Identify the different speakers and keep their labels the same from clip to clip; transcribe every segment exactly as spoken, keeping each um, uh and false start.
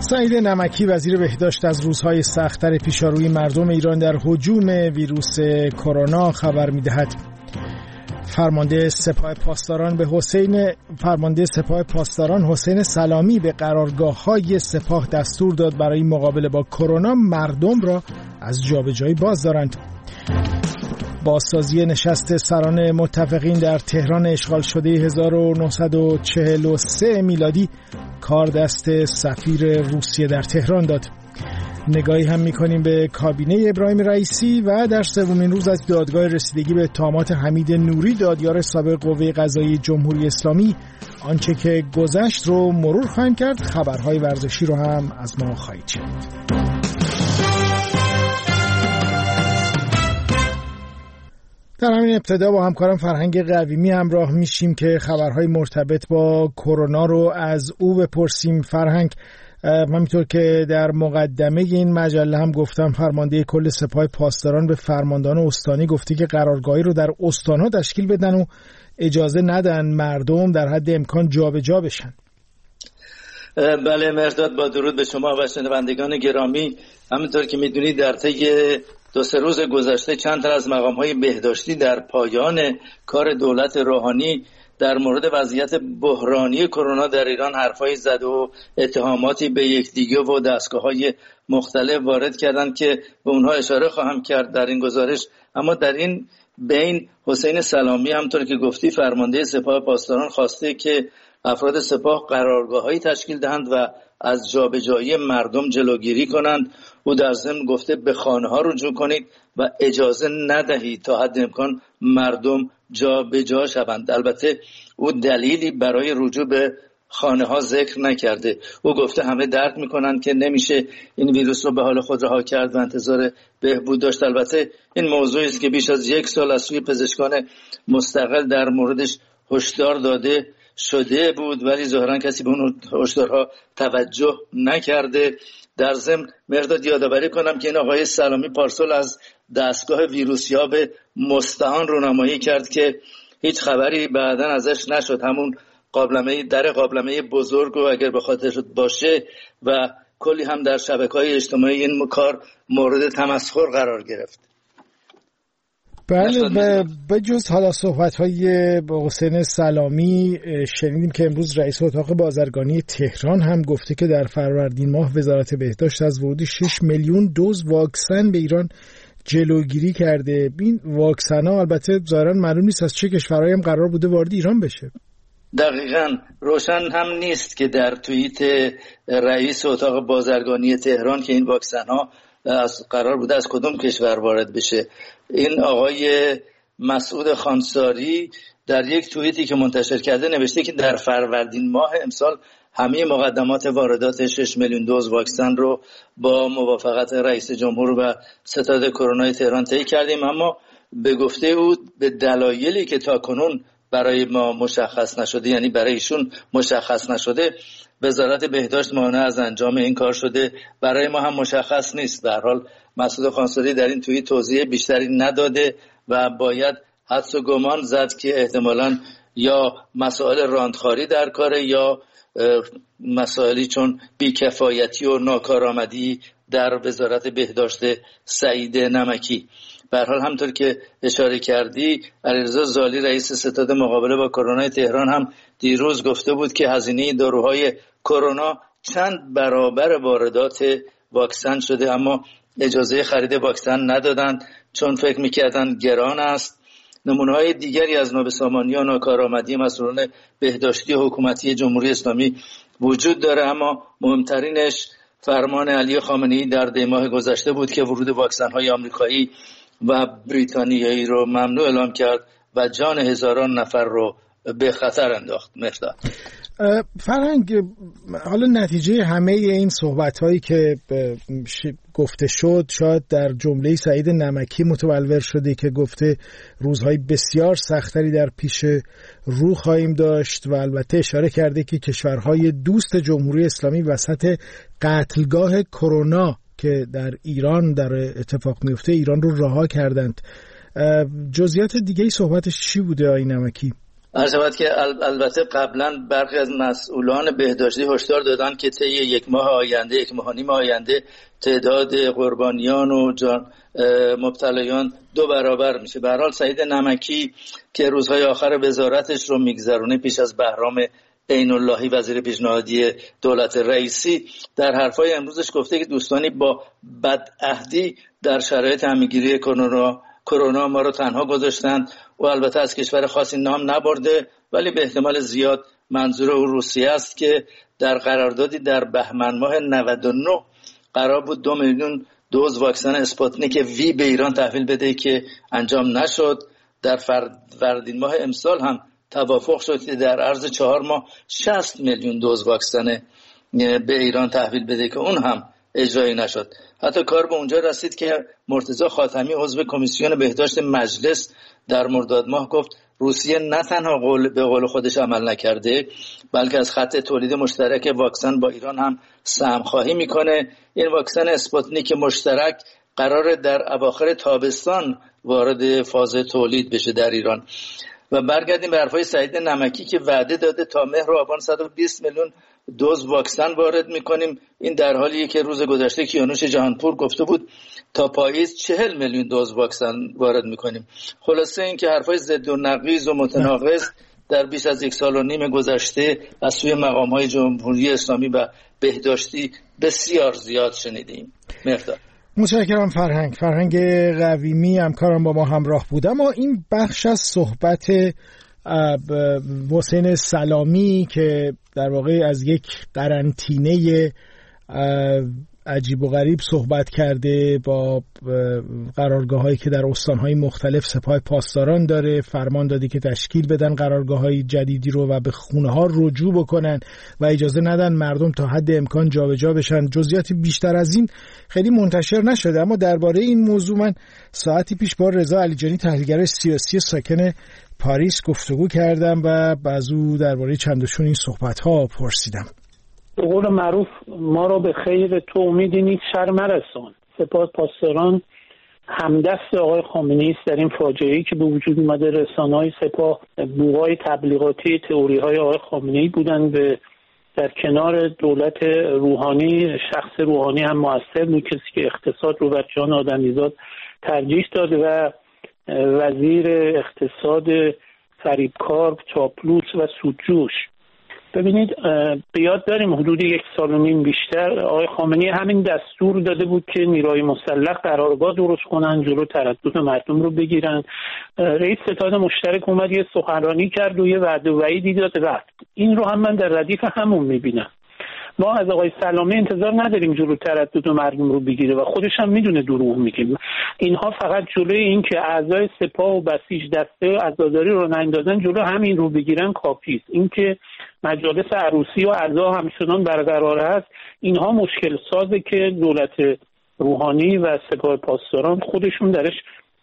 Speaker 1: سعید نمکی وزیر بهداشت از روزهای سخت‌تر پیشاروی مردم ایران در هجوم ویروس کرونا خبر می‌دهد. فرمانده سپاه پاسداران به حسین فرمانده سپاه پاسداران حسین سلامی به قرارگاه‌های سپاه دستور داد برای مقابله با کرونا مردم را از جابجایی باز دارند. بازسازی نشست سران متفقین در تهران اشغال شده هزار و نهصد و چهل و سه میلادی کار دست سفیر روسیه در تهران داد. نگاهی هم می‌کنیم به کابینه ابراهیم رئیسی و در سومین روز از دادگاه رسیدگی به اتهامات حمید نوری دادیار سابق قوه قضاییه جمهوری اسلامی. آنچه که گذشت رو مرور خواهیم کرد. خبرهای ورزشی رو هم از ما خواهید شنید. در همین ابتدا با همکارم فرهنگ قویمی همراه میشیم که خبرهای مرتبط با کرونا رو از او بپرسیم. فرهنگ، همینطور که در مقدمه این مجله هم گفتم، فرمانده کل سپاه پاسداران به فرماندهان استانی گفته که قرارگاهی رو در استان‌ها تشکیل بدن و اجازه ندن مردم در حد امکان جابجا بشن.
Speaker 2: بله مرداد، با درود به شما و شنوندگان گرامی. همینطور که میدونید در طی دو سه روز گذشته چند تا از مقام‌های بهداشتی در پایان کار دولت روحانی در مورد وضعیت بحرانی کرونا در ایران حرفایی زد و اتهاماتی به یکدیگه و دستگاه‌های مختلف وارد کردند که به اونها اشاره خواهم کرد در این گزارش. اما در این بین حسین سلامی همونطور که گفتی فرمانده سپاه پاسداران خواسته که افراد سپاه قرارگاه‌هایی تشکیل دهند و از جابجایی مردم جلوگیری کنند. او در ضمن گفته به خانه‌ها رجوع کنید و اجازه ندهید تا حد امکان مردم جا به جا شوند. البته او دلیلی برای رجوع به خانه ها ذکر نکرده. او گفته همه درک میکنند که نمیشه این ویروس رو به حال خود رها کرد و انتظار بهبود داشت. البته این موضوعی است که بیش از یک سال از سوی پزشکان مستقل در موردش هشدار داده شده بود، ولی ظاهرا کسی به اون هشدارها توجه نکرده. در ضمن مرداد یادآوری کنم که این آقای سلامی پارسال از دستگاه ویروسیاب مستعان رونمایی کرد که هیچ خبری بعداً ازش نشد، همون قابلمه در قابلمه بزرگ و اگر به خاطر باشه، و کلی هم در شبکه‌های اجتماعی این کار مورد تمسخر قرار گرفت.
Speaker 1: بله، به جز حالا صحبت‌های حسین سلامی شنیدیم که امروز رئیس اتاق بازرگانی تهران هم گفته که در فروردین ماه وزارت بهداشت از ورود شش میلیون دوز واکسن به ایران جلوگیری کرده. این واکسن‌ها البته ظاهراً معلوم نیست از چه کشورهایی هم قرار بوده وارد ایران بشه.
Speaker 2: دقیقاً روشن هم نیست که در توییت رئیس اتاق بازرگانی تهران که این واکسن‌ها از قرار بوده از کدوم کشور وارد بشه. این آقای مسعود خانساری در یک توییتی که منتشر کرده نوشته که در فروردین ماه امسال همه مقدمات واردات شش میلیون دوز واکسن رو با موافقت رئیس جمهور و ستاد کرونا تهران طی کردیم، اما به گفته او به دلایلی که تاکنون برای ما مشخص نشده، یعنی برای ایشون مشخص نشده، وزارت بهداشت مانع از انجام این کار شده. برای ما هم مشخص نیست. در حال مسعود خانساری در این توییت توضیح بیشتری نداده و باید حدس و گمان زد که احتمالاً یا مسائل راندخاری در کاره یا مسائلی چون بیکفایتی و ناکارآمدی در وزارت بهداشت سعید نمکی. به هر حال همونطور که اشاره کردی، علیرضا زالی رئیس ستاد مقابله با کرونا تهران هم دیروز گفته بود که هزینه داروهای کرونا چند برابر واردات واکسن شده، اما اجازه خرید واکسن ندادند چون فکر می‌کردند گران است. نمونه‌های دیگری از نابسامانی و ناکارآمدی مسئولان بهداشتی حکومتی جمهوری اسلامی وجود داره، اما مهمترینش فرمان علی خامنه‌ای در دی ماه گذشته بود که ورود واکسن‌های آمریکایی و بریتانیایی رو ممنوع اعلام کرد و جان هزاران نفر رو به خطر انداخت. مرداد
Speaker 1: فرهنگ، حالا نتیجه همه این صحبت‌هایی که گفته شد شاید در جمله سعید نمکی متولور شده که گفته روزهای بسیار سختری در پیش رو خواهیم داشت و البته اشاره کرده که کشورهای دوست جمهوری اسلامی وسط قتلگاه کرونا که در ایران در اتفاق میفته ایران رو رها کردند. جزئیات دیگه ای صحبتش چی بوده آقای نمکی؟
Speaker 2: عرض شود که البته قبلا برخی از مسئولان بهداشتی هشدار دادن که طی یک ماه آینده یک ماه و نیم آینده تعداد قربانیان و جان مبتلایان دو برابر میشه. به هر حال سعید نمکی که روزهای آخر وزارتش رو میگذرونه پیش از بهرام عین اللهی وزیر پیشنهادی دولت رئیسی در حرفای امروزش گفته که دوستانی با بدعهدی در شرایط همه‌گیری کرونا کرونا ما رو تنها گذاشتند و البته از کشور خاصی نام نبرده، ولی به احتمال زیاد منظور او روسیه است که در قراردادی در بهمن ماه نود و نه قرار بود دو میلیون دوز واکسن اسپوتنیک وی به ایران تحویل بده که انجام نشد. در فروردین ماه امسال هم توافق شد که در عرض چهار ماه شصت میلیون دوز واکسن به ایران تحویل بده که اون هم اجرایی نشد. حتی کار به اونجا رسید که مرتضی خاتمی عضو کمیسیون بهداشت مجلس در مرداد ماه گفت روسیه نه تنها قول به قول خودش عمل نکرده بلکه از خط تولید مشترک واکسن با ایران هم سهم خواهی میکنه. این واکسن اسپوتنیک مشترک قراره در اواخر تابستان وارد فاز تولید بشه در ایران. و برگردیم به حرفای سعید نمکی که وعده داده تا مهر و آبان صد و بیست میلیون دوز واکسن وارد میکنیم. این در حالیه که روز گذشته کیانوش جهانپور گفته بود تا پاییز چهل میلیون دوز واکسن وارد میکنیم. خلاصه این که حرفای ضد و نقیض و متناقض در بیش از یک سال و نیم گذشته از سوی مقامهای جمهوری اسلامی و بهداشتی بسیار زیاد شنیدیم. مرداد
Speaker 1: متشکرم فرهنگ فرهنگ قویمی همکارم با ما همراه بود. اما این بخش از صحبت حسین سلامی که در واقع از یک قرنطینه عجیب و غریب صحبت کرده با قرارگاه‌هایی که در استان‌های مختلف سپاه پاسداران داره، فرمان داده که تشکیل بدن قرارگاه‌های جدیدی رو و به خونه‌ها رجوع بکنن و اجازه ندن مردم تا حد امکان جابجا بشن. جزئیات بیشتر از این خیلی منتشر نشده، اما درباره این موضوع من ساعتی پیش با رضا علیجانی تحلیلگر سیاسی ساکن پاریس گفتگو کردم و از او درباره چند و چون این صحبت‌ها پرسیدم.
Speaker 3: به قول معروف ما را به خیر تو امیدی نیست شر مرسان. سپاه پاسداران همدست آقای خامنه‌ای است در این فاجعه‌ای که به وجود اومده. رسانه‌های سپاه بوهای تبلیغاتی تئوری‌های آقای خامنه‌ای بودن، به در کنار دولت روحانی شخص روحانی هم موثر بود، کسی که اقتصاد رو بر جان آدمیزاد ترجیح داده و وزیر اقتصاد فریبکار، چاپلوس و سودجوش. ببینید به یاد داریم حدود یک سال و نیم بیشتر آقای خامنه‌ای همین دستور داده بود که نیروهای مسلح قرارگاه درست کنن، جلو تردد مردم رو بگیرن. رئیس ستاد مشترک اومد یه سخنرانی کرد و یه وعده و وعیدی داد رفت. این رو هم من در ردیف همون میبینم. ما از آقای سلامی انتظار نداریم جلو تردد مردم رو بگیره و خودش هم میدونه دروغ میگه. اینها فقط جلوی این که اعضای سپاه و بسیج دسته عزاداری رو نندازن جلو همین رو بگیرن کافی است. این که مجالس عروسی و اعضا همچنان برقرار هست اینها مشکل سازه که دولت روحانی و سپاه پاسداران خودشون درش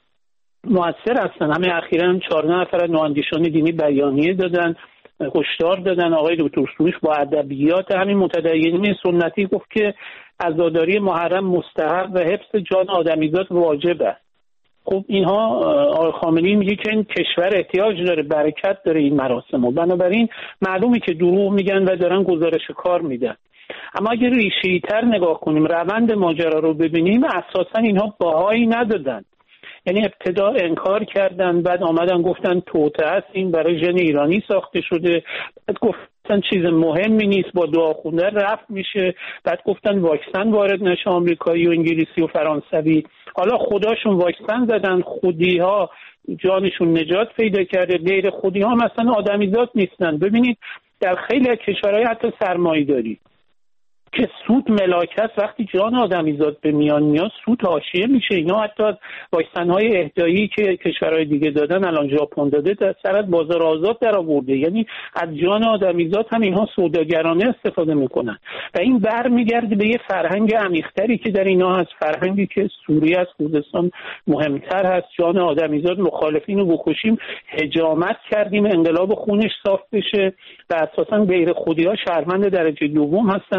Speaker 3: مؤثر هستن. همه اخیراً چهارده نفر از نواندیشان دینی بیانیه دادن، هشدار دادن. آقای دکتر سروش با ادبیات همین متدینین سنتی گفت که عزاداری محرم مستحب و حفظ جان آدمیزاد واجب است. خب اینها آقای خامنه‌ای میگه که این کشور احتیاج داره، برکت داره این مراسم و بنابراین معلومه که دروغ میگن و دارن گزارش کار میدن. اما اگر ریشه‌ای تر نگاه کنیم، روند ماجرا رو ببینیم، اساسا اینها بهایی ندادن. یعنی ابتدا انکار کردن، بعد آمدن گفتن توطئه است، این برای ژن ایرانی ساخته شده، بعد گفتن چیز مهمی نیست، با دعا خوندن رفت میشه، بعد گفتن واکسن وارد نشه آمریکایی و انگلیسی و فرانسوی. حالا خداشون واکسن زدن، خودی ها جانشون نجات پیدا کرده، غیر خودی ها مثلا آدمیزاد نیستن. ببینید در خیلی از کشورهای حتی سرمایه‌داری که سود ملاکت وقتی جان آدمیزاد به میان میاد سود حاشیه میشه. اینا حتی از واکسن‌های اهدایی که کشورهای دیگه دادن، الان ژاپن داده، در سر از بازار آزاد در آورده. یعنی از جان آدمیزاد هم اینها سوداگرانه استفاده میکنن و این برمیگرده به یه فرهنگ عمیق‌تری که در اینا هست، فرهنگی که سوریه از خوزستان مهمتر هست. جان آدمیزاد مخالفین رو بکشیم، حجامت کردیم، انقلاب خونش صاف بشه و اساساً غیر خودی‌ها شهروند درجه دوم هستن. اخیراً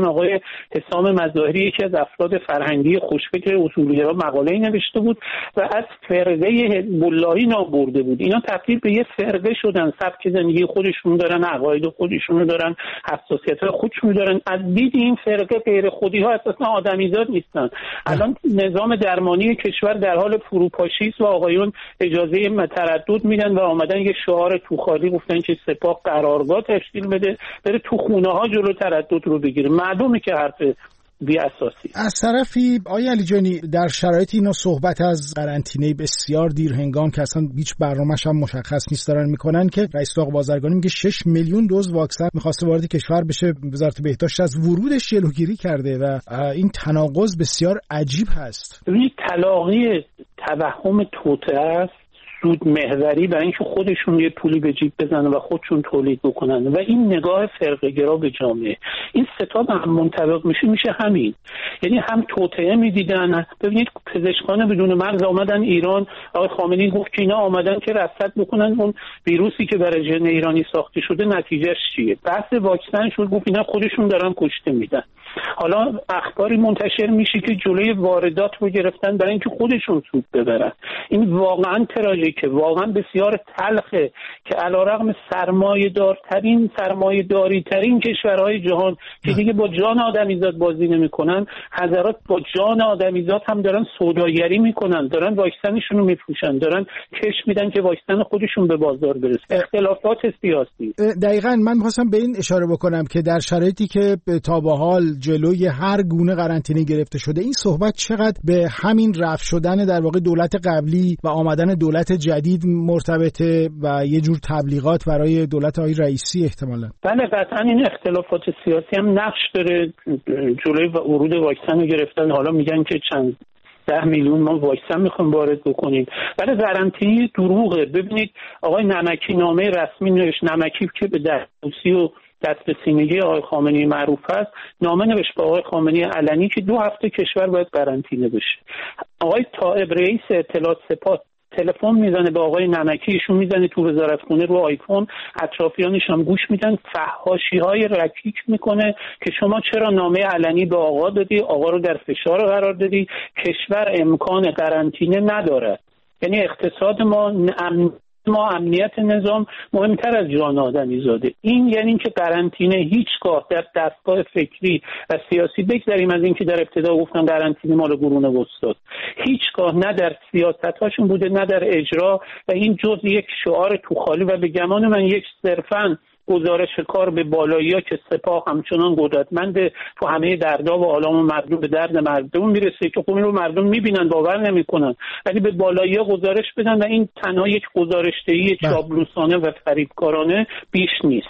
Speaker 3: مثلا آقای حسام مظاهری یکی از افراد فرهنگی خوشفکر اصولگرا مقاله‌ای نوشته بود و از فرقه حزب اللهی نام برده بود. اینا تبدیل به یه فرقه شدن، سبک زندگی خودشون دارن، عقاید خودشون دارن، حساسیت‌های خودشون دارن. از دید این فرقه غیر خودی‌ها اساسا آدمیزاد نیستن. الان نظام درمانی کشور در حال فروپاشی است و آقایون اجازه تردد میدن و آمدن یه شعار توخالی گفتن که سپاه قرارگاه تشکیل بده، بره تو خونه ها جلو تردد رو بگیره. معلومه که حرف بی اساسی.
Speaker 1: از طرفی آقای علیجانی در شرایط اینا صحبت از قرنطینه بسیار دیر هنگام که اصلا هیچ برنامه‌ش هم مشخص نیست دارن میکنن که رئیس اتاق بازرگانی میگه شش میلیون دوز واکسن میخواسته وارد کشور بشه، وزارت بهداشت از ورودش جلوگیری کرده و این تناقض بسیار عجیب هست.
Speaker 3: ببینید تلاقی توهم توطئه است، سود محوری برای اینکه خودشون یه پولی به جیب بزنن و خودشون تولید بکنن و این نگاه فرقه گرا به جامعه. این ستاد هم منطبق میشه میشه همین، یعنی هم توطئه میدیدن. ببینید پزشکان بدون مرز آمدن ایران، آقای خامنه‌ای گفت که اینا آمدن که رصد بکنن اون ویروسی که برای ژن ایرانی ساخته شده نتیجهش چیه. بحث واکسن شد، گفت اینا خودشون دارن کشته میدن. حالا اخباری منتشر میشه که جلوی واردات رو گرفتن برای اینکه خودشون سود ببرن. این واقعا تراژیکه، واقعا بسیار تلخه که علیرغم سرمایه‌دارترین سرمایه‌داری‌ترین کشورهای جهان که دیگه با جان آدمیزاد بازی نمی‌کنن، حضرات با جان آدمیزاد هم دارن سوداگری میکنن، دارن واکسنشون رو میفروشن، دارن کش میدن که واکسن خودشون به بازار برسه. اختلافات سیاسی.
Speaker 1: دقیقاً من می‌خواستم به این اشاره بکنم که در شرایطی که تا به حال جلوی هر گونه قرنطینه گرفته شده، این صحبت چقدر به همین رفع شدن در واقع دولت قبلی و آمدن دولت جدید مرتبطه و یه جور تبلیغات برای دولت آقای رئیسی احتمالاً؟
Speaker 3: بله قطعاً این اختلافات سیاسی هم نقش داره. جلوی ورود واکسن رو گرفتن، حالا میگن که چند ده میلیون ما واکسن میخوایم وارد بکنیم. ولی قرنطینه دروغه. ببینید آقای نمکی نامه رسمی نوشت، نمکی که به دسترسی و دست به سینگی آقای خامنه‌ای معروف است، نامه نوشت به آقای خامنه‌ای علنی که دو هفته کشور باید قرنطینه بشه. آقای طائب رئیس اطلاعات سپاه تلفن میزنه به آقای نمکی، ایشون میزنه تو وزارتخونه رو آیفون، اطرافیانش هم گوش میدن، فحاشی‌های رکیک میکنه که شما چرا نامه علنی به آقا دادی، آقا رو در فشار قرار دادی، کشور امکان قرنطینه نداره. یعنی اقتصاد ما امن ما امنیت نظام مهمتر از جان آدمی زاده. این یعنی اینکه قرنطینه هیچگاه در دستگاه فکری و سیاسی، بگذاریم از اینکه در ابتدا گفتن قرنطینه مال قرون وسطا، هیچگاه نه در سیاست‌هاشون بوده نه در اجرا و این جز یک شعار توخالی و به گمان من یک صرفاً گزارش کار به بالایی‌ها که سپاه همچنان قدرتمنده تو همه دردا و آلام مردم به درد مردم میرسه که خب این رو مردم میبینن باور نمیکنن، ولی به بالایی‌ها گزارش بدن و این تنها یک گزارش‌دهی چاپلوسانه و فریبکارانه بیش نیست.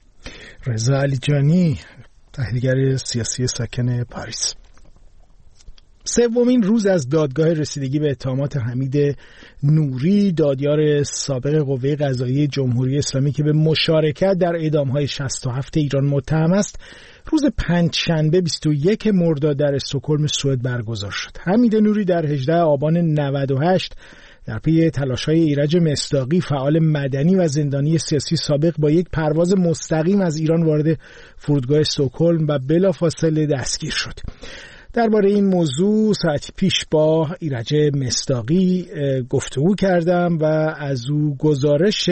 Speaker 1: رضا علیجانی، تحلیلگر سیاسی ساکن پاریس. سومین روز از دادگاه رسیدگی به اتهامات حمید نوری، دادیار سابق قوه قضاییه جمهوری اسلامی که به مشارکت در اعدام‌های شصت و هفت ایران متهم است، روز پنجشنبه بیست و یک مرداد در استکهلم سوئد برگزار شد. حمید نوری در هجدهم آبان نود و هشت در پی تلاش‌های ایرج مصداقی، فعال مدنی و زندانی سیاسی سابق، با یک پرواز مستقیم از ایران وارد فرودگاه استکهلم و بلافاصله دستگیر شد. درباره این موضوع ساعتی پیش با ایرج مصداقی گفتگو کردم و از او گزارش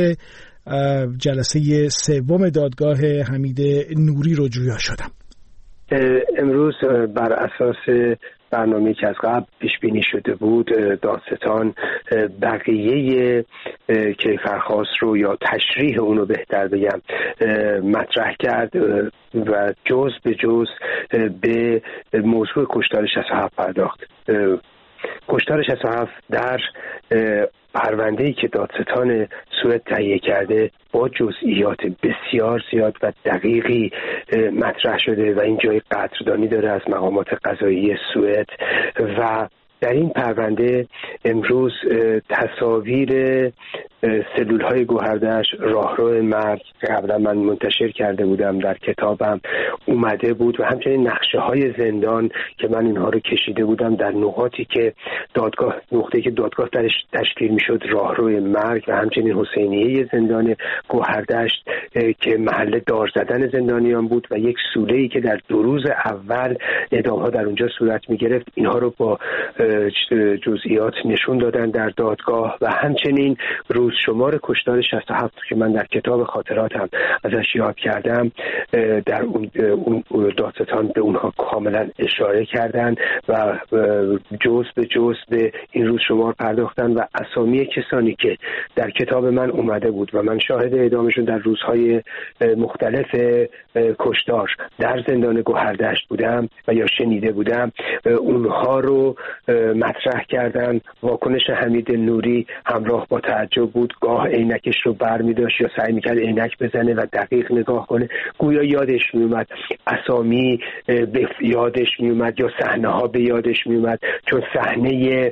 Speaker 1: جلسه سوم دادگاه حمید نوری رو جویا شدم.
Speaker 4: امروز بر اساس برنامه‌ای که از قبل پیش بینی شده بود، دادستان بقیه کیفرخواست رو یا تشریح اونو بهتر بگم مطرح کرد و جز به جز به موضوع کشتار شصت و هفت پرداخت. کشتار شصت و هفت در پرونده‌ای که دادستان سوئد تهیه کرده با جزئیات بسیار زیاد و دقیقی مطرح شده و این جای قدردانی داره از مقامات قضایی سوئد و در این پرونده امروز تصاویر سلول های گوهردشت، راهرو مرگ که قبلا من منتشر کرده بودم در کتابم اومده بود و همچنین نقشه های زندان که من اینها رو کشیده بودم در نقاطی که دادگاه نقطه‌ای که دادگاه درش تشکیل میشد، راهروی مرگ و همچنین حسینیه زندان گوهردشت که محل دار زدن زندانیان بود و یک سوله‌ای که در دو روز اول اعدام‌ها در اونجا صورت می‌گرفت. اینها رو با جزئیات نشون دادن در دادگاه و همچنین روز شمار کشتار شصت و هفت که من در کتاب خاطراتم ازش یاد کردم در اون دادستان به اونها کاملا اشاره کردن و جزء به جزء به این روز شمار پرداختن و اسامی کسانی که در کتاب من اومده بود و من شاهد اعدامشون در روزهای مختلف کشتار در زندان گوهردشت بودم و یا شنیده بودم، اونها رو مطرح کردن. واکنش حمید نوری همراه با تعجب بود، گاه عینکش رو برمی داشت یا سعی میکرد عینک بزنه و دقیق نگاه کنه، گویا یادش میومد اسامی به یادش میومد یا صحنه ها به یادش میومد، چون صحنه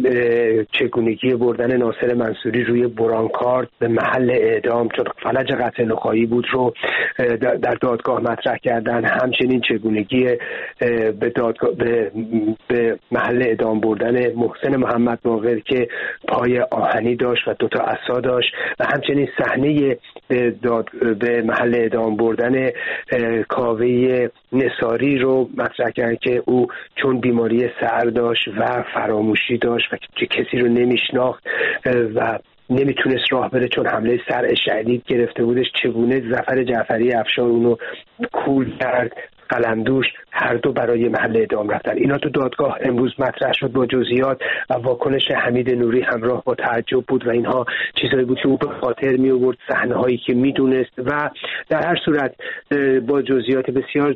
Speaker 4: چگونگی بردن ناصر منصوری روی برانکارد به محل اعدام چون فلج قتل نخایی بود رو در دادگاه مطرح کردن، همچنین چگونگی به دادگاه به, به محل اعدام بردن محسن محمد باقر که پای آهنی داشت و دوتا عصا داشت و همچنین صحنه داد به محل اعدام بردن کاوه نصاری رو مطرح کرد که او چون بیماری سر داشت و فراموشی داشت و که کسی رو نمیشناخت و نمیتونست راه بره چون حمله سر شدید گرفته بودش، چگونه ظفر جعفری افشار اونو کول کرد، قلمدوش، هر دو برای محل اعدام رفتن. اینا تو دادگاه امروز مطرح شد با جزئیات و واکنش حمید نوری همراه با تعجب بود و اینها چیزایی بود که او به خاطر می آورد، صحنه‌هایی که میدونست و در هر صورت با جزئیات بسیار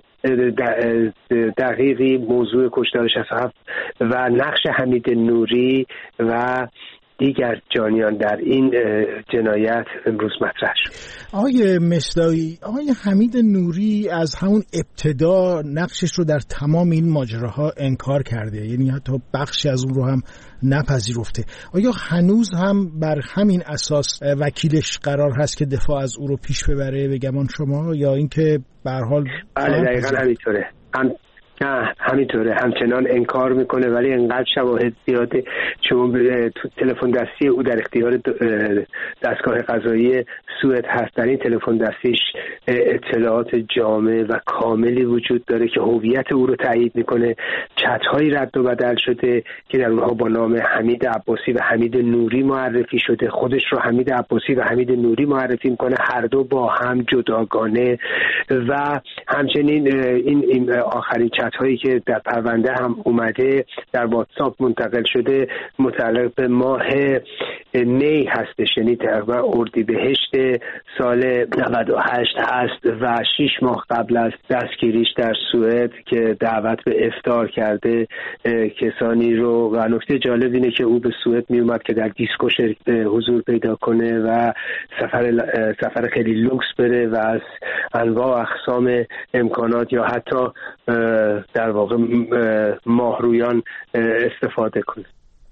Speaker 4: دقیقی موضوع کشتار شصت و هفت و نقش حمید نوری و دیگر جانیان در این جنایت امروز مطرح شد.
Speaker 1: آقای مصداقی، آقای حمید نوری از همون ابتدا نقشش رو در تمام این ماجراها انکار کرده، یعنی حتی بخشی از اون رو هم نپذیرفته. آیا هنوز هم بر همین اساس وکیلش قرار هست که دفاع از او رو پیش ببره به گمان شما، یا اینکه به هر حال؟
Speaker 4: بله دقیقاً همینطوره. هم نه همینطوره، همچنان انکار میکنه، ولی انقدر شواهد زیاده چون تو تلفن دستی او در اختیار دستگاه قضایی سوئد هست. در این تلفن دستیش اطلاعات جامع و کاملی وجود داره که هویت او رو تایید میکنه. چت‌هایی رد و بدل شده که در اونها با نام حمید عباسی و حمید نوری معرفی شده، خودش رو حمید عباسی و حمید نوری معرفی میکنه، هر دو با هم جداگانه. و همچنین این, این آخرین چت هایی که در پرونده هم اومده در واتساپ منتقل شده متعلق به ماه می هستش، یعنی تقریبا اردیبهشت سال نود و هشت هست و شش ماه قبل از دستگیریش در سوئد که دعوت به افطار کرده کسانی رو. و نکته جالب اینه که او به سوئد می اومد که در دیسکو حضور پیدا کنه و سفر سفر خیلی لوکس بره و از انواع اقسام امکانات یا حتی در واقع ماهرویان استفاده کنه.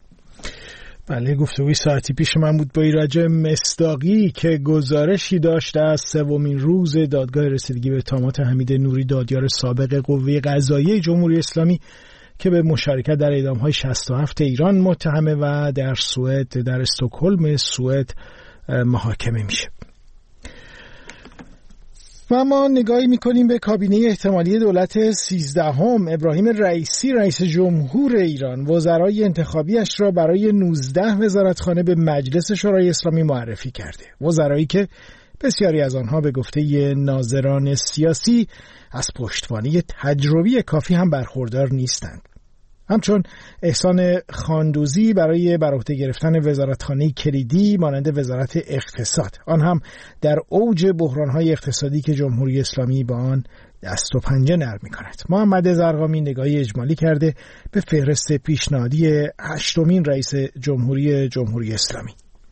Speaker 1: بله، گفتگوی ساعتی پیش من بود با ایرج مصداقی که گزارشی داشت از سومین روز دادگاه رسیدگی به اتهامات حمید نوری، دادیار سابق قوه قضاییه جمهوری اسلامی که به مشارکت در اعدام‌های شصت و هفت ایران متهمه و در سوئد در استکهلم سوئد محاکمه میشه. و ما نگاهی میکنیم به کابینه احتمالی دولت سیزدهم. ابراهیم رئیسی رئیس جمهور ایران وزرای انتخابیش را برای نوزده وزارتخانه به مجلس شورای اسلامی معرفی کرده. وزرایی که بسیاری از آنها به گفته ناظران سیاسی از پشتوانه تجربی کافی هم برخوردار نیستند. همچون احسان خاندوزی برای بر عهده گرفتن وزارتخانه کلیدی مانند وزارت اقتصاد، آن هم در اوج بحران‌های اقتصادی که جمهوری اسلامی با آن دست و پنجه نرم می‌کند. محمد زرقامی نگاهی اجمالی کرده به فهرست پیشنهادی هشتمین رئیس جمهوری جمهوری اسلامی.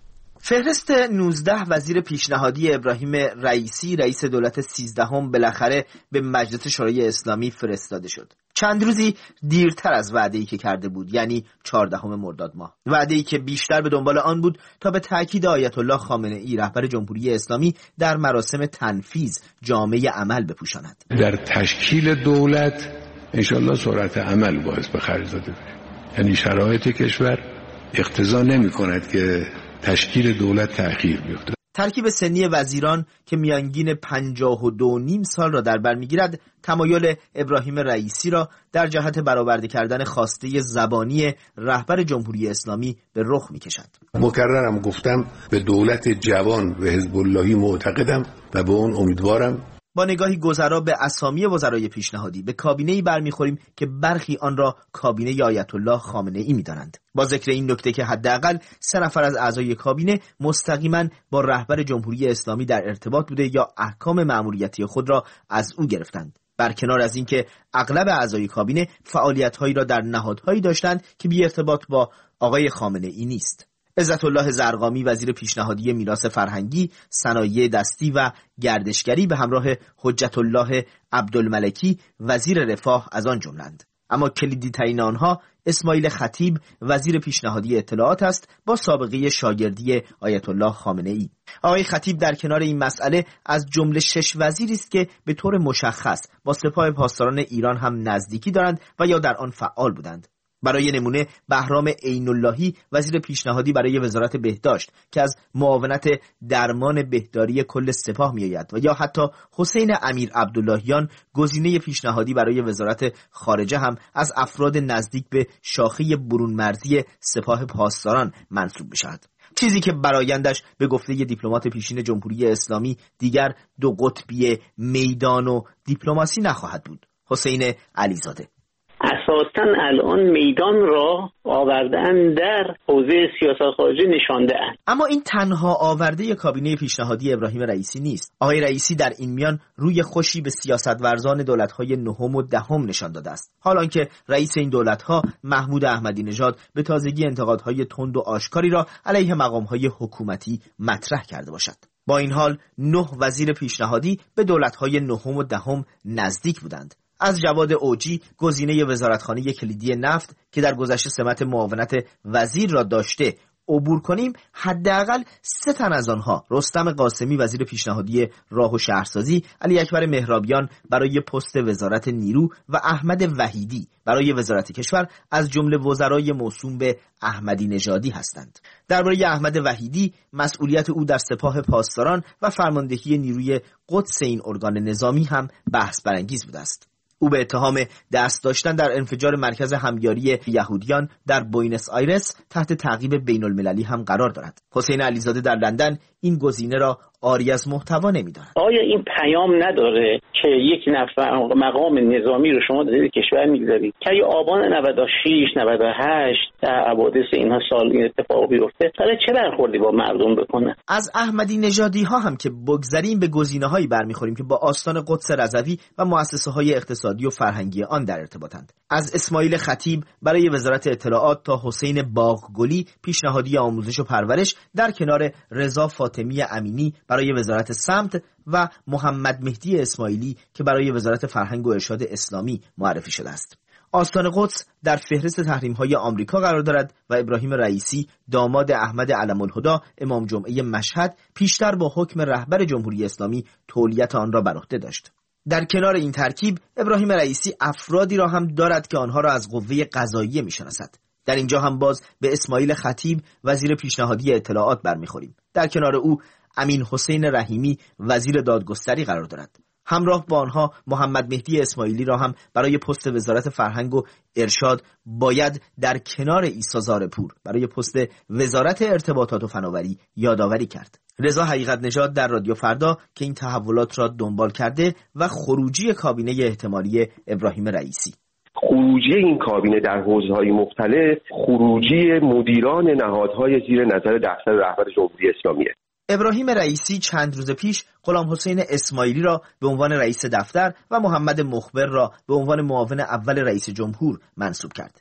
Speaker 5: فهرست نوزده وزیر پیشنهادی ابراهیم رئیسی رئیس دولت سیزدهم بالاخره به مجلس شورای اسلامی فرستاده شد. چند روزی دیرتر از وعده‌ای که کرده بود، یعنی چهاردهم مرداد ماه. وعده‌ای که بیشتر به دنبال آن بود تا به تأکید آیت الله خامنه‌ای رهبر جمهوری اسلامی در مراسم تنفیذ جامه عمل بپوشاند.
Speaker 6: در تشکیل دولت انشالله سرعت عمل باعث به خرج داده بشه. یعنی شرایط کشور اقتضا نمی‌کند که تشکیل دولت تأخیر بیفته.
Speaker 5: ترکیب سنی وزیران که میانگین پنجاه و دو نیم سال را در بر میگیرد، تمایل ابراهیم رئیسی را در جهت برآورده کردن خواسته زبانی رهبر جمهوری اسلامی به رخ میکشد.
Speaker 6: مکررم گفتم به دولت جوان و حزب اللهی معتقدم و به اون امیدوارم.
Speaker 5: با نگاهی گذرا به اسامی وزرای پیشنهادی به کابینه‌ای برمیخوریم که برخی آن را کابینه آیت الله خامنه‌ای می‌دانند. با ذکر این نکته که حداقل سه نفر از اعضای کابینه مستقیما با رهبر جمهوری اسلامی در ارتباط بوده یا احکام مأموریتی خود را از او گرفتند. برکنار از اینکه اغلب اعضای کابینه فعالیت‌هایی را در نهادهایی داشتند که بی ارتباط با آقای خامنه‌ای نیست. عزت الله زرقامی وزیر پیشنهادی میراث فرهنگی، صنایع دستی و گردشگری به همراه حجت الله عبدالملکی وزیر رفاه از آن جملند. اما کلیدی ترین آنها اسماعیل خطیب وزیر پیشنهادی اطلاعات است با سابقه شاگردی آیت الله خامنه‌ای. آقای خطیب در کنار این مسئله از جمله شش وزیری است که به طور مشخص با سپاه پاسداران ایران هم نزدیکی دارند و یا در آن فعال بودند. برای نمونه بهرام عین اللهی وزیر پیشنهادی برای وزارت بهداشت که از معاونت درمان بهداری کل سپاه میآید و یا حتی حسین امیر عبداللهیان گزینه پیشنهادی برای وزارت خارجه هم از افراد نزدیک به شاخه برون مرزی سپاه پاسداران منصوب بشود. چیزی که برآیندش به گفته دیپلمات پیشین جمهوری اسلامی دیگر دو قطبی میدان و دیپلماسی نخواهد بود. حسین علیزاده:
Speaker 3: اساساً الان میدان را آوردن در حوزه سیاست خارجی نشانده اند.
Speaker 5: اما این تنها آورده کابینه پیشنهادی ابراهیم رئیسی نیست. آقای رئیسی در این میان روی خوشی به سیاستورزان دولت‌های نهم و دهم نشان داده است، حالانکه رئیس این دولت‌ها محمود احمدی نژاد به تازگی انتقادهای تند و آشکاری را علیه مقام‌های حکومتی مطرح کرده باشد. با این حال نه وزیر پیشنهادی به دولت‌های نهم و دهم نزدیک بودند. از جواد اوجی گزینه وزارتخانه کلیدی نفت که در گذشته سمت معاونت وزیر را داشته عبور کنیم، حداقل سه تن از آنها، رستم قاسمی وزیر پیشنهادی راه و شهرسازی، علی اکبر مهرابیان برای پست وزارت نیرو و احمد وحیدی برای وزارت کشور از جمله وزرای موسوم به احمدی نژادی هستند. درباره احمد وحیدی مسئولیت او در سپاه پاسداران و فرماندهی نیروی قدس این ارگان نظامی هم بحث برانگیز بوده است. او به اتهام دست داشتن در انفجار مرکز همیاری یهودیان در بوینس آیرس تحت تعقیب بین المللی هم قرار دارد. حسین علیزاده در لندن این گزینه را عاری از محتوا نمی‌داند.
Speaker 3: آیا این پیام نداره که یک نفر مقام نظامی رو شما در کشور می‌گذارید که آبان نود و شش نود و هشت در حوادث اینها سال این اتفاق بیفته، حالا چه برخوردی با مردم بکنه؟
Speaker 5: از احمدی نژادی ها هم که بگذریم به گزینه‌هایی برمیخوریم که با آستان قدس رضوی و مؤسسه‌های اقتصادی و فرهنگی آن در ارتباطند. از اسماعیل خطیب برای وزارت اطلاعات تا حسین باغگلی پیشنهادی آموزش و پرورش در کنار رضا فاطمی امینی برای وزارت سمت و محمد مهدی اسماعیلی که برای وزارت فرهنگ و ارشاد اسلامی معرفی شده است. آستان قدس در فهرست تحریم‌های آمریکا قرار دارد و ابراهیم رئیسی داماد احمد علم الهدی امام جمعه مشهد پیشتر با حکم رهبر جمهوری اسلامی تولیت آن را بر عهده داشت. در کنار این ترکیب ابراهیم رئیسی افرادی را هم دارد که آنها را از قوه قضاییه می‌شناسد. در اینجا هم باز به اسماعیل خطیب وزیر پیشنهادی اطلاعات برمیخوریم. در کنار او امین حسین رحیمی وزیر دادگستری قرار دارد. همراه با آنها محمد مهدی اسماعیلی را هم برای پست وزارت فرهنگ و ارشاد باید در کنار عیسی زارپور برای پست وزارت ارتباطات و فناوری یادآوری کرد. رضا حقیقت نژاد در رادیو فردا که این تحولات را دنبال کرده و خروجی کابینه احتمالی ابراهیم رئیسی.
Speaker 7: خروجی این کابینه در حوزه‌های مختلف خروجی مدیران نهادهای زیر نظر دفتر رهبر جمهوری اسلامیه.
Speaker 5: ابراهیم رئیسی چند روز پیش غلام حسین اسماعیلی را به عنوان رئیس دفتر و محمد مخبر را به عنوان معاون اول رئیس جمهور منصوب کرد.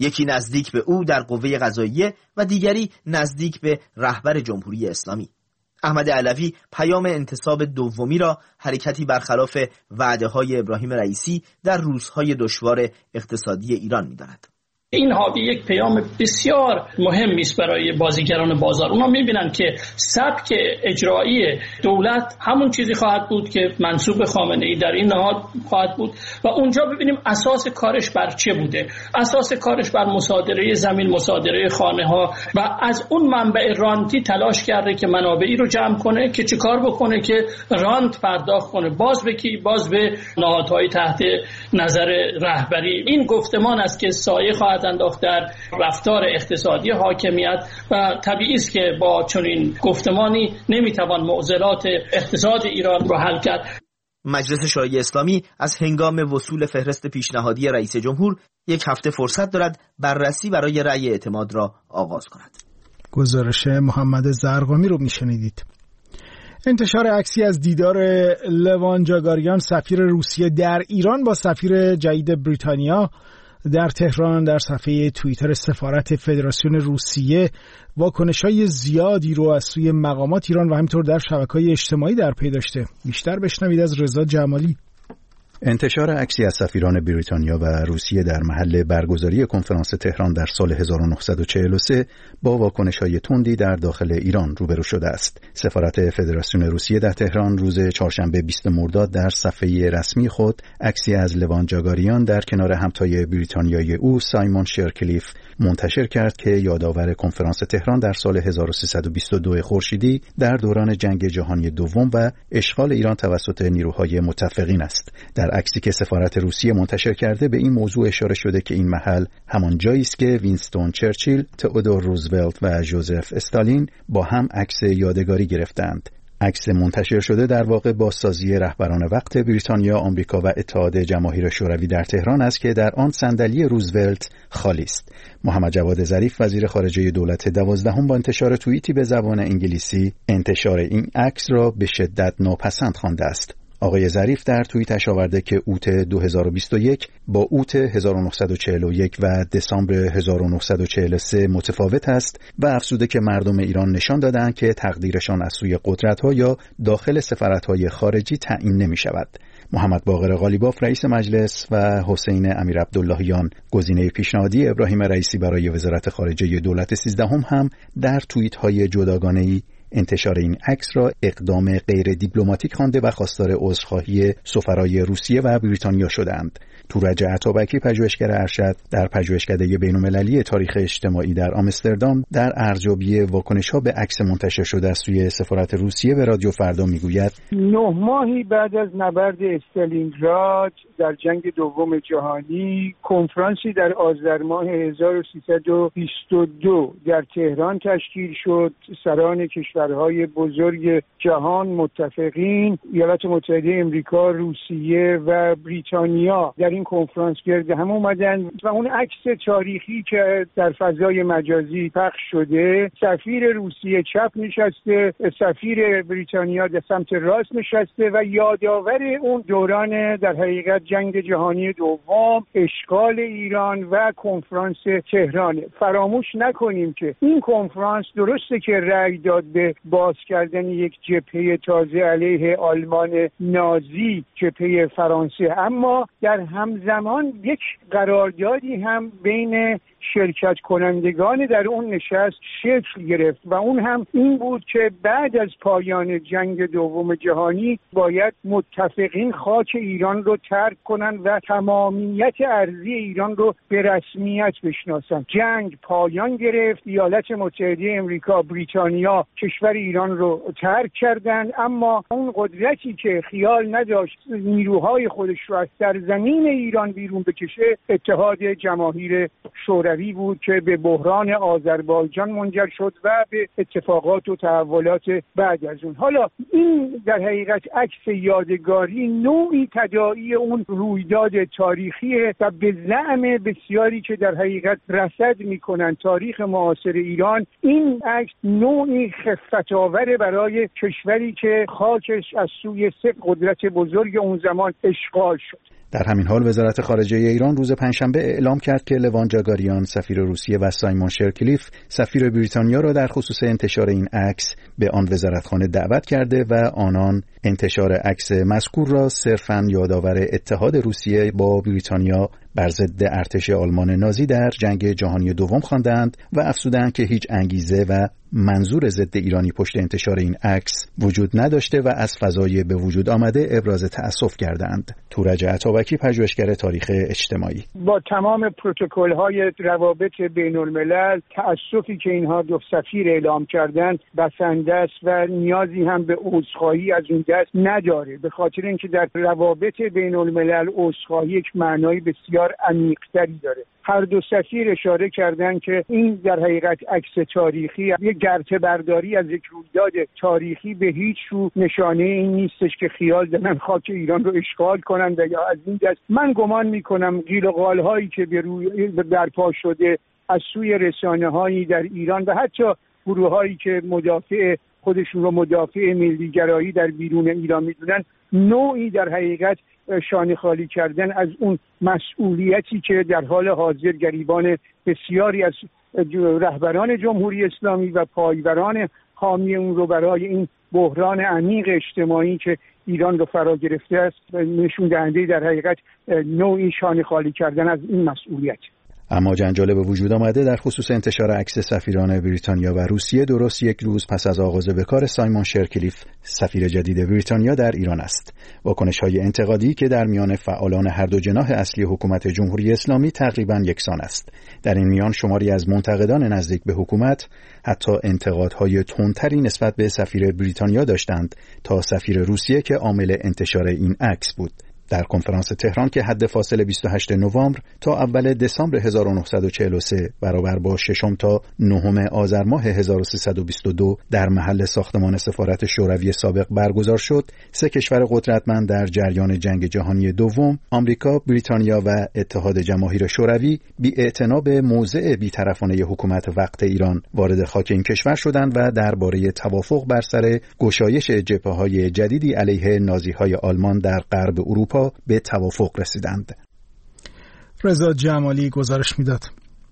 Speaker 5: یکی نزدیک به او در قوه قضاییه و دیگری نزدیک به رهبر جمهوری اسلامی. احمد علوی پیام انتصاب دومی را حرکتی برخلاف وعده‌های ابراهیم رئیسی در روزهای دشوار اقتصادی ایران می‌داند.
Speaker 8: این حاوی یک پیام بسیار مهمی است برای بازیگران بازار. اونا می‌بینن که سبک اجرایی دولت همون چیزی خواهد بود که منسوب خامنه‌ای در این نهاد خواهد بود و اونجا ببینیم اساس کارش بر چه بوده. اساس کارش بر مصادره زمین، مصادره خانه‌ها و از اون منبع رانتی تلاش کرده که منابعی رو جمع کنه که چه کار بکنه که رانت پرداخت کنه. باز به کی؟ باز به نهادهای تحت نظر رهبری. این گفتمان است که سایه خواهد انداخت در رفتار اقتصادی حاکمیت و طبیعی است که با چنین گفتمانی نمیتوان معضلات اقتصاد ایران رو حل کرد.
Speaker 5: مجلس شورای اسلامی از هنگام وصول فهرست پیشنهادی رئیس جمهور یک هفته فرصت دارد بررسی برای رأی اعتماد را آغاز کند.
Speaker 1: گزارش محمد زرقامی رو میشنیدید. انتشار عکسی از دیدار لوان جاگاریان سفیر روسیه در ایران با سفیر جدید بریتانیا در تهران در صفحه توییتر سفارت فدراسیون روسیه واکنش‌های زیادی رو از سوی مقامات ایران و همینطور در شبکه‌های اجتماعی در پی داشته. بیشتر بشنوید از رضا جمالی.
Speaker 9: انتشار عکسی از سفیران بریتانیا و روسیه در محل برگزاری کنفرانس تهران در سال هزار و نهصد و چهل و سه با واکنش‌های تندی در داخل ایران روبرو شده است. سفارت فدراسیون روسیه در تهران روز چهارشنبه بیستم مرداد در صفحه رسمی خود عکسی از لوان جاگاریان در کنار همتای بریتانیایی او سایمون شرکلیف منتشر کرد که یادآور کنفرانس تهران در سال هزار و سیصد و بیست و دو خورشیدی در دوران جنگ جهانی دوم و اشغال ایران توسط نیروهای متفقین است. در عکسی که سفارت روسیه منتشر کرده به این موضوع اشاره شده که این محل همان جایی است که وینستون چرچیل، تئودور روزولت و ژوزف استالین با هم عکس یادگاری گرفتند. عکس منتشر شده در واقع بازسازی رهبران وقت بریتانیا، آمریکا و اتحاد جماهیر شوروی در تهران است که در آن صندلی روزولت خالی است. محمد جواد ظریف وزیر خارجه دولت دوازدهم با انتشار توییتی به زبان انگلیسی انتشار این عکس را به شدت ناپسند خوانده است. آقای ظریف در توییتش آورده که اوت دو هزار و بیست و یک با اوت هزار و نهصد و چهل و یک و دسامبر هزار و نهصد و چهل و سه متفاوت است و افزوده که مردم ایران نشان دادند که تقدیرشان از سوی قدرت‌ها یا داخل سفارت‌های خارجی تعیین نمی‌شود. محمد باقر قالیباف رئیس مجلس و حسین امیرعبداللهیان گزینه پیشنهادی ابراهیم رئیسی برای وزارت خارجه دولت سیزدهم هم در توییت‌های جداگانه‌ای انتشار این عکس را اقدام غیر دیپلماتیک خوانده و خواستار عذرخواهی سفرای روسیه و بریتانیا شدند. تورج عطابکی پژوهشگر ارشد در پژوهشکده بین‌المللی تاریخ اجتماعی در آمستردام در ارزیابی واکنش‌ها به عکس منتشر شده از سوی سفارت روسیه به رادیو فردا میگوید
Speaker 10: نه ماهی بعد از نبرد استالینگراد در جنگ دوم جهانی کنفرانسی در آذر ماه هزار و سیصد و بیست و دو در تهران تشکیل شد. سران کشورهای بزرگ جهان متفقین، ایالات متحده امریکا، روسیه و بریتانیا در این کنفرانس گرد هم اومدن و اون عکس تاریخی که در فضای مجازی پخش شده، سفیر روسیه چپ نشسته، سفیر بریتانیا در سمت راست نشسته و یادآور اون دوران در حقیقت جنگ جهانی دوم، اشغال ایران و کنفرانس تهران. فراموش نکنیم که این کنفرانس درسته که رأی داد به باز کردن یک جبهه تازه علیه آلمان نازی، جبهه فرانسه، اما در همزمان یک قراردادی هم بین شرکت کنندگان در اون نشست شکل گرفت و اون هم این بود که بعد از پایان جنگ دوم جهانی باید متفقین خاک ایران رو ترک کنن و تمامیت ارضی ایران رو به رسمیت بشناسن. جنگ پایان گرفت، ایالات متحده امریکا، بریتانیا کشور ایران رو ترک کردن، اما اون قدرتی که خیال نداشت نیروهای خودش رو از سرزمین ایران بیرون بکشه اتحاد جماهیر شوروی بود که به بحران آذربایجان منجر شد و به اتفاقات و تحولات بعد از اون. حالا این در حقیقت عکس یادگاری نوعی تداعی اون رویداد تاریخیه و به زعم بسیاری که در حقیقت رصد میکنن تاریخ معاصر ایران، این عکس نوعی خفت آور برای کشوری که خاکش از سوی سه قدرت بزرگ اون زمان اشغال شد.
Speaker 9: در همین حال وزارت خارجه ایران روز پنجشنبه اعلام کرد که لوان جاگاریان سفیر روسیه و سایمون شرکلیف سفیر بریتانیا را در خصوص انتشار این عکس به آن وزارتخانه دعوت کرده و آنان انتشار عکس مذکور را صرفاً یادآور اتحاد روسیه با بریتانیا بر ضد ارتش آلمان نازی در جنگ جهانی دوم خواندند و افزودند که هیچ انگیزه و منظور ضد ایرانی پشت انتشار این عکس وجود نداشته و از فضای به وجود آمده ابراز تأسف کردند. تورج عطابکی، پژوهشگر تاریخ اجتماعی:
Speaker 10: با تمام پروتکل‌های روابط بین‌الملل تأسفی که اینها دو سفیر اعلام کردند بسنده است و نیازی هم به عذرخواهی از اون دست نداره، به خاطر اینکه در روابط بین‌الملل عذرخواهی یک معنای بسیار عمیق‌تری داره. هر دو سفیر اشاره کردن که این در حقیقت عکس تاریخی، یک گرته برداری از یک رویداد تاریخی به هیچ رو نشانه این نیستش که خیال دارن خاک ایران رو اشغال کنند یا از این دست. من گمان میکنم قیل و قال هایی که به روی برپا شده از سوی رسانه هایی در ایران و حتی گروه هایی که مدافع خودشون رو مدافع ملیگرایی در بیرون ایران میدونن، نوعی در حقیقت شانه خالی کردن از اون مسئولیتی که در حال حاضر گریبان بسیاری از رهبران جمهوری اسلامی و پایوران حامی اون رو برای این بحران عمیق اجتماعی که ایران رو فرا گرفته است نشون دهنده در حقیقت نوعی شانه خالی کردن از این مسئولیت.
Speaker 9: اما جنجال به وجود آمده در خصوص انتشار عکس سفیران بریتانیا و روسیه درست یک روز پس از آغاز به کار سایمون شرکلیف سفیر جدید بریتانیا در ایران است. واکنش‌های انتقادی که در میان فعالان هر دو جناح اصلی حکومت جمهوری اسلامی تقریباً یکسان است. در این میان شماری از منتقدان نزدیک به حکومت حتی انتقادهای تندتری نسبت به سفیر بریتانیا داشتند تا سفیر روسیه که عامل انتشار این عکس بود. در کنفرانس تهران که حد فاصل بیست و هشتم نوامبر تا اول دسامبر هزار و نهصد و چهل و سه برابر با ششم تا نهم آذر ماه هزار و سیصد و بیست و دو در محل ساختمان سفارت شوروی سابق برگزار شد، سه کشور قدرتمند در جریان جنگ جهانی دوم، آمریکا، بریتانیا و اتحاد جماهیر شوروی، بی‌اعتنا به موضع بی‌طرفانه حکومت وقت ایران وارد خاک این کشور شدند و درباره توافق بر سر گشایش جبهه‌های جدیدی علیه نازی‌های آلمان در غرب اروپا به توافق رسیدند.
Speaker 1: رضا جمالی گزارش میداد.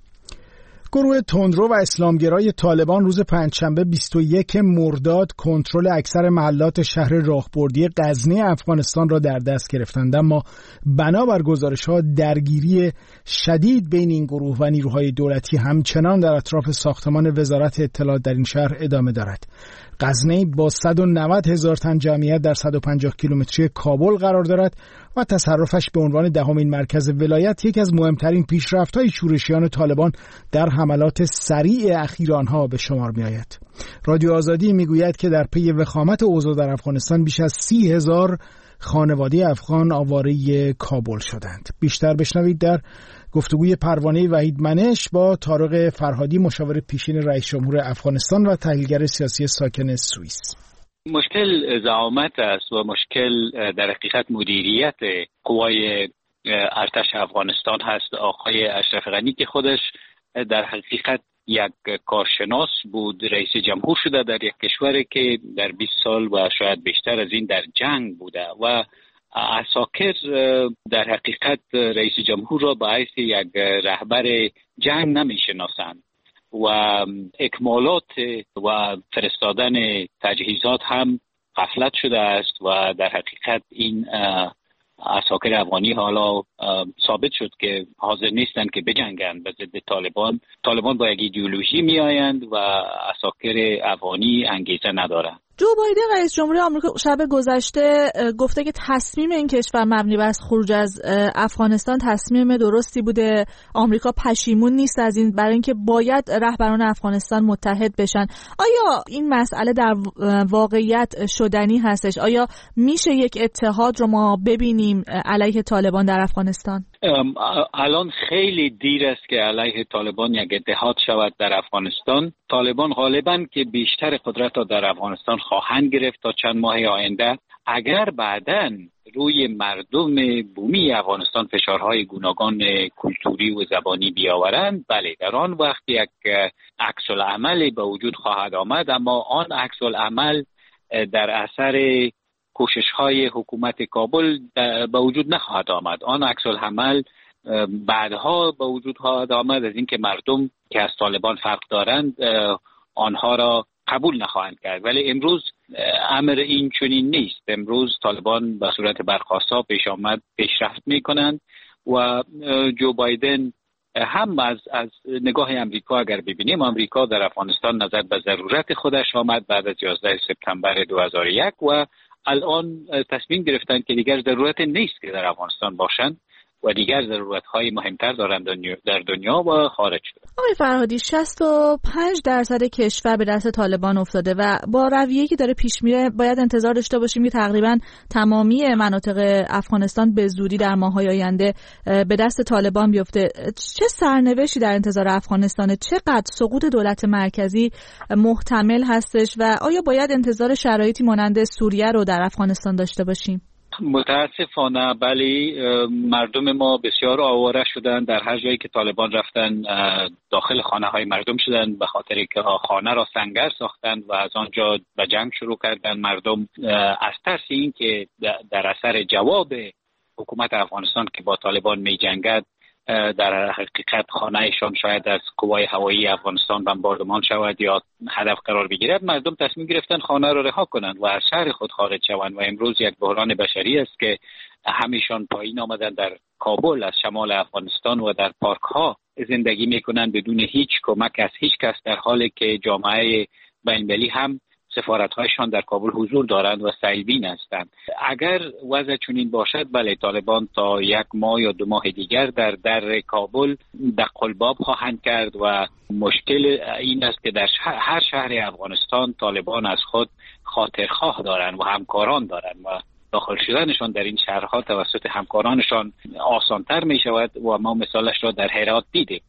Speaker 1: گروه تندرو و اسلامگرای طالبان روز پنجشنبه بیست و یکم مرداد کنترل اکثر محلات شهر راهبردی غزنی افغانستان را در دست گرفتند، اما بنابر گزارش‌ها درگیری شدید بین این گروه و نیروهای دولتی همچنان در اطراف ساختمان وزارت اطلاعات در این شهر ادامه دارد. غزنی با صد و نود هزار تن جمعیت در صد و پنجاه کیلومتری کابل قرار دارد و تصرفش به عنوان دهمین مرکز ولایت یکی از مهمترین پیشرفت‌های شورشیان طالبان در حملات سریع اخیر آنها به شمار می‌آید. رادیو آزادی می‌گوید که در پی وخامت اوضاع در افغانستان بیش از سی هزار خانواده افغان آواره کابل شدند. بیشتر بشنوید در گفتگوی پروانه وحید منش با طارق فرهادی، مشاور پیشین رئیس جمهور افغانستان و تحلیلگر سیاسی ساکن سوئیس.
Speaker 11: مشکل زعامت است و مشکل در حقیقت مدیریت قوای ارتش افغانستان هست. آقای اشرف غنی که خودش در حقیقت یک کارشناس بود، رئیس جمهور شده در یک کشوری که در بیست سال و شاید بیشتر از این در جنگ بوده و عساکر در حقیقت رئیس جمهور را به حیث یک رهبر جنگ نمی‌شناسند و اکمالات و فرستادن تجهیزات هم غفلت شده است و در حقیقت این عساکر افغانی حالا ثابت شد که حاضر نیستند که بجنگند به ضد طالبان. طالبان با یک ایدئولوژی میآیند و عساکر افغانی انگیزه ندارند.
Speaker 12: جو بایدن رئیس جمهوری آمریکا شب گذشته گفته که تصمیم این کشور مبنی بر خروج از افغانستان تصمیم درستی بوده. آمریکا پشیمون نیست از این، برای اینکه باید رهبران افغانستان متحد بشن. آیا این مسئله در واقعیت شدنی هستش؟ آیا میشه یک اتحاد رو ما ببینیم علیه طالبان در افغانستان؟
Speaker 11: الان خیلی دیر است که علیه طالبان یک اتحاد شود در افغانستان. طالبان غالباً که بیشتر قدرت را در افغانستان خواهند گرفت تا چند ماه آینده. اگر بعداً روی مردم بومی افغانستان فشارهای گوناگون کلتوری و زبانی بیاورند، بله در آن وقت یک عکس العمل به وجود خواهد آمد، اما آن عکس العمل در اثر کوشش‌های حکومت کابل به وجود نخواهد آمد. آن عکس العمل بعدها به وجود خواهد آمد از اینکه مردم که از طالبان فرق دارند آنها را قبول نخواهند کرد. ولی امروز امر این چنین نیست. امروز طالبان به صورت برخاسته پیش آمد پیشرفت میکنند و جو بایدن هم از از نگاه امریکا اگر ببینیم، امریکا در افغانستان نظر به ضرورت خودش آمد بعد از یازده سپتامبر دو هزار و یک و الان تصمیم گرفتند که دیگر ضرورت نیست که در افغانستان باشند و دیگر ضرورت‌های مهمتر دارند در دنیا و خارج شده.
Speaker 12: آقای فرهادی، شصت و پنج درصد کشور به دست طالبان افتاده و با رویه‌ای که داره پیش میره باید انتظار داشته باشیم که تقریبا تمامی مناطق افغانستان به زودی در ماه‌های آینده به دست طالبان بیفته. چه سرنوشتی در انتظار افغانستانه؟ چقدر سقوط دولت مرکزی محتمل هستش و آیا باید انتظار شرایطی مانند سوریه رو در افغانستان داشته باشیم؟
Speaker 11: متاسفانه بله، مردم ما بسیار آواره شدن. در هر جایی که طالبان رفتن داخل خانه های مردم شدن به خاطر که خانه را سنگر ساختند و از آنجا به جنگ شروع کردن. مردم از ترس این که در اثر جواب حکومت افغانستان که با طالبان می جنگد در حقیقت خانه‌شان شاید از قوای هوایی افغانستان بمباردمان شود یا هدف قرار بگیرد، مردم تصمیم گرفتن خانه را رها کنند و از شهر خود خارج شوند و امروز یک بحران بشری است که همیشان پایین آمدن در کابل از شمال افغانستان و در پارک ها زندگی میکنند بدون هیچ کمک از هیچ کس، در حالی که جامعه بین‌المللی هم سفارت‌هایشان در کابل حضور دارند و سیلبین هستند. اگر وضع چنین باشد بله، طالبان تا یک ماه یا دو ماه دیگر در در کابل دقلباب خواهند کرد و مشکل این است که در شهر هر شهر افغانستان طالبان از خود خاطرخواه دارند و همکاران دارند و داخل شدنشان در این شهرها توسط همکارانشان آسانتر می شود و ما مثالش را در هرات دیدیم.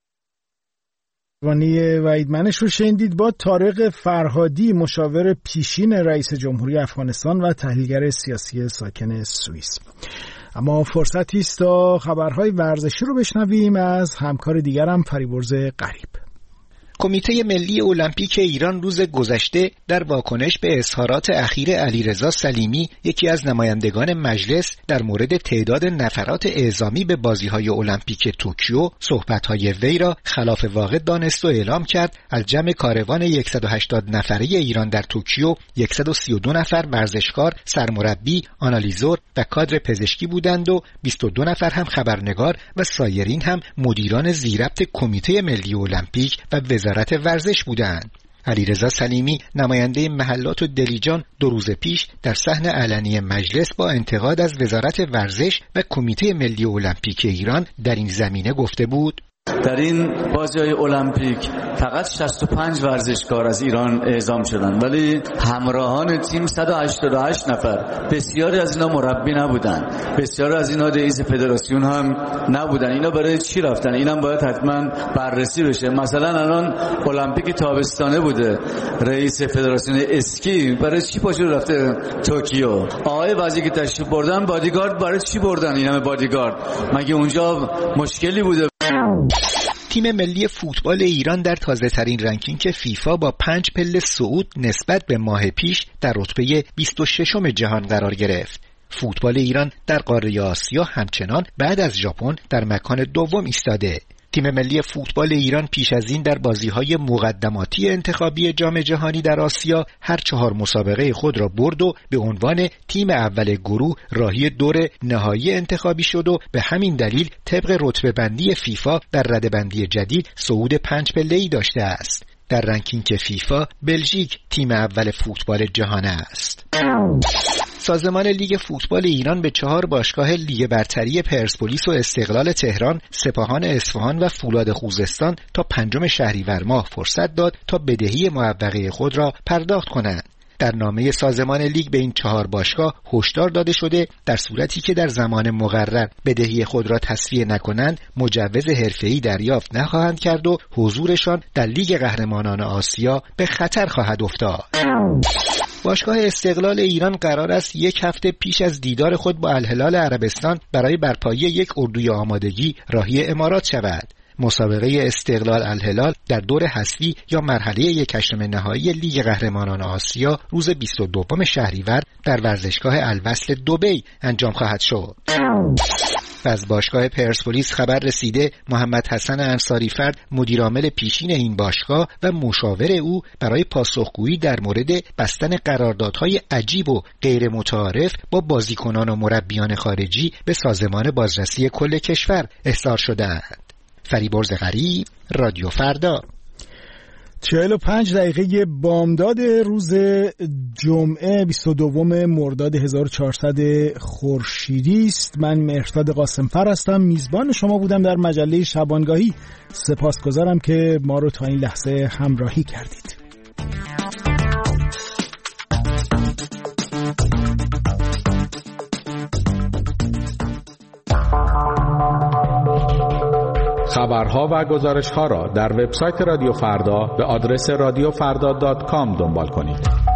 Speaker 1: وانی وعیدمنش رو شنیدید. با طارق فرهادی، مشاور پیشین رئیس جمهوری افغانستان و تحلیلگر سیاسی ساکن سوئیس. اما فرصتی است تا خبرهای ورزشی رو بشنویم از همکار دیگرم فریبرز غریب.
Speaker 13: کمیته ملی المپیک ایران روز گذشته در واکنش به اظهارات اخیر علیرضا سلیمی، یکی از نمایندگان مجلس، در مورد تعداد نفرات اعزامی به بازی‌های المپیک توکیو صحبت‌های وی را خلاف واقع دانست و اعلام کرد از جمع کاروان صد و هشتاد نفره ایران در توکیو صد و سی و دو نفر ورزشکار، سرمربی، آنالیزور و کادر پزشکی بودند و بیست و دو نفر هم خبرنگار و سایرین هم مدیران ذی‌ربط کمیته ملی المپیک و وزارت ورزش بودند. علیرضا سلیمی، نماینده محلات و دلیجان، دو روز پیش در صحن علنی مجلس با انتقاد از وزارت ورزش و کمیته ملی المپیک ایران در این زمینه گفته بود:
Speaker 14: در این بازی‌های المپیک فقط شصت و پنج ورزشکار از ایران اعزام شدند، ولی همراهان تیم صد و هشتاد و هشت نفر. بسیاری از اینا مربی نبودن، بسیاری از اینا رئیس فدراسیون هم نبودن. اینا برای چی رفتن؟ اینم باید حتما بررسی بشه. مثلا الان المپیک تابستانه بوده، رئیس فدراسیون اسکی برای چی پاشو رفته توکیو؟ آقای وزیری که تشریف بردن بادیگارد برای چی بردن؟ این همه بادیگارد مگه اونجا مشکلی بوده؟
Speaker 13: تیم ملی فوتبال ایران در تازه ترین رنکینگ فیفا با پنج پله صعود نسبت به ماه پیش در رتبه بیست و ششم جهان قرار گرفت. فوتبال ایران در قاره آسیا همچنان بعد از ژاپن در مکان دوم ایستاده. تیم ملی فوتبال ایران پیش از این در بازی‌های مقدماتی انتخابی جام جهانی در آسیا هر چهار مسابقه خود را برد و به عنوان تیم اول گروه راهی دور نهایی انتخابی شد و به همین دلیل طبق رتبه بندی فیفا در رده‌بندی جدید صعود پنج پله‌ای داشته است. در رنکینگ فیفا بلژیک تیم اول فوتبال جهان است. سازمان لیگ فوتبال ایران به چهار باشگاه لیگ برتری پرسپولیس و استقلال تهران، سپاهان اصفهان و فولاد خوزستان تا پنجم شهریور ماه فرصت داد تا بدهی معوقه خود را پرداخت کنند. در نامه سازمان لیگ به این چهار باشگاه هشدار داده شده در صورتی که در زمان مقرر بدهی خود را تسویه نکنند مجوز حرفه‌ای دریافت نخواهند کرد و حضورشان در لیگ قهرمانان آسیا به خطر خواهد افتاد. باشگاه استقلال ایران قرار است یک هفته پیش از دیدار خود با الهلال عربستان برای برپایی یک اردوی آمادگی راهی امارات شود. مسابقه استقلال الهلال در دور حذفی یا مرحله یک هشتم نهایی لیگ قهرمانان آسیا روز بیست و دوم شهریور در ورزشگاه الوصل دبی انجام خواهد شد. و از باشگاه پرسپولیس خبر رسیده محمد حسن انصاری فرد مدیرعامل پیشین این باشگاه و مشاور او برای پاسخگویی در مورد بستن قراردادهای عجیب و غیر متعارف با بازیکنان و مربیان خارجی به سازمان بازرسی کل کشور احضار شده‌اند. فریبرز غریب، رادیو فردا.
Speaker 1: چهل و پنج دقیقه بامداد روز جمعه بیست و دوم مرداد هزار و چهارصد خورشیدی است. من مهرداد قاسمفر هستم، میزبان شما بودم در مجله شبانگاهی. سپاسگزارم که ما رو تا این لحظه همراهی کردید.
Speaker 15: خبرها و گزارش‌ها را در وبسایت رادیو فردا به آدرس رادیو فردا دات کام دنبال کنید.